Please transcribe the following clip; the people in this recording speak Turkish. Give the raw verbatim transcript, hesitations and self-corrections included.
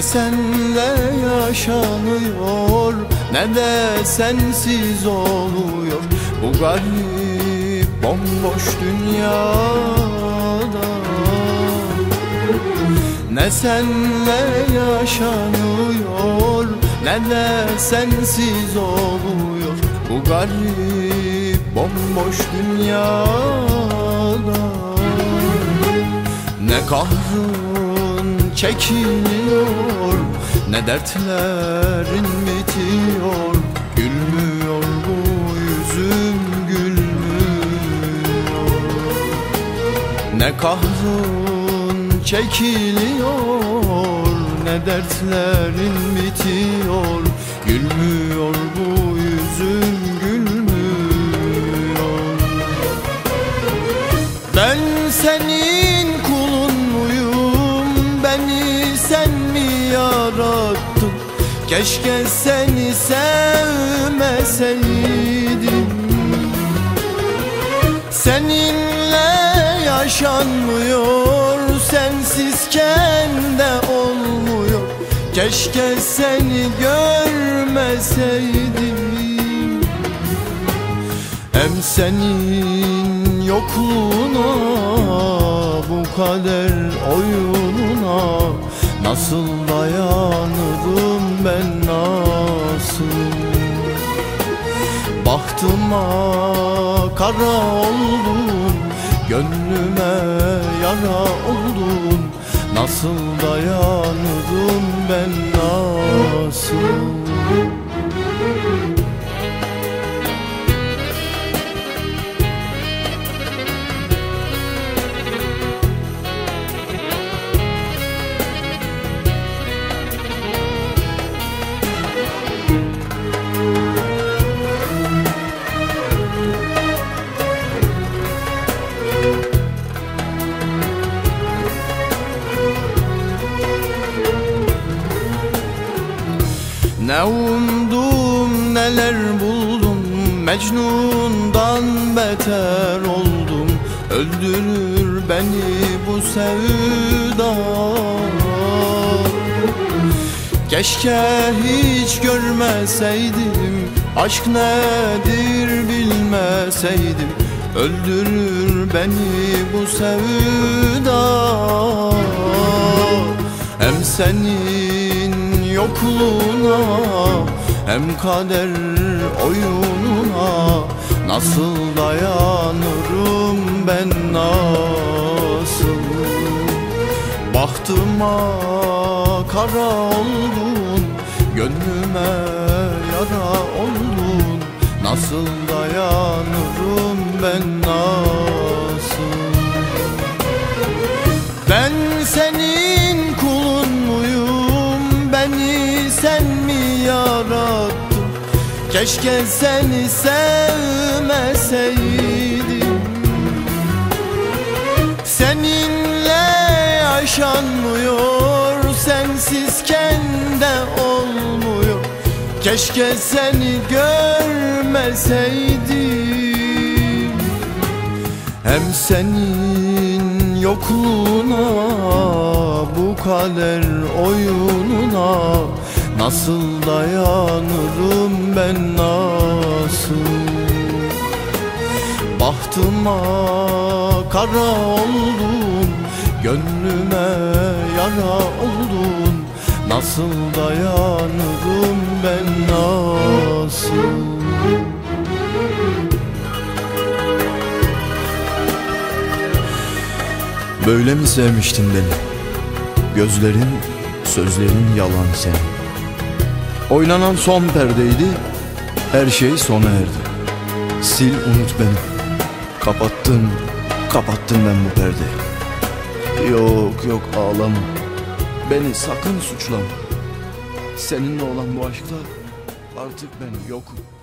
Ne senle yaşanıyor, ne de sensiz oluyor bu garip bomboş dünyada. Ne senle yaşanıyor, ne de sensiz oluyor bu garip bomboş dünyada. Ne kahrın çekiliyor, ne dertlerin bitiyor. Gülmüyor bu yüzüm, gülmüyor. Ne kahrın çekiliyor, ne dertlerin bitiyor. Gülmüyor bu yüzüm, gülmüyor. Ben senin kulun muyum? Beni sen mi yarattın? Keşke seni sevmeseydim. Seninle yaşanmıyor, sensizken de olmuyor. Keşke seni görmeseydim. Hem senin yokluğuna, bu kader oyununa nasıl dayanırım ben, nasıl? Bahtıma kara oldun, gönlüme yara oldun. Nasıl dayanırım ben, nasıl? Ne umdum, neler buldum, Mecnun'dan beter oldum. Öldürür beni bu sevda. Keşke hiç görmeseydim, aşk nedir bilmeseydim. Öldürür beni bu sevda. Hem senin yokluğuna, hem kader oyununa nasıl dayanırım ben, nasıl? Bahtıma kara oldun, gönlüme yara oldun. Nasıl dayanırım ben, nasıl? Ben senin kulun muyum? Beni sen mi yarattın? Keşke seni sevmeseydim. Seninle yaşanmıyor, sensizken de olmuyor. Keşke seni görmeseydim. Hem senin yokluğuna, bu kader oyununa nasıl dayanırım ben, nasıl? Bahtıma kara oldun, gönlüme yara oldun. Nasıl dayanırım ben, nasıl? Böyle mi sevmiştin beni? Gözlerin, sözlerin yalan senin. Oynanan son perdeydi, her şey sona erdi. Sil unut beni. Kapattın, kapattım ben bu perdeyi. Yok yok ağlama, beni sakın suçlama. Seninle olan bu aşkta artık ben yokum.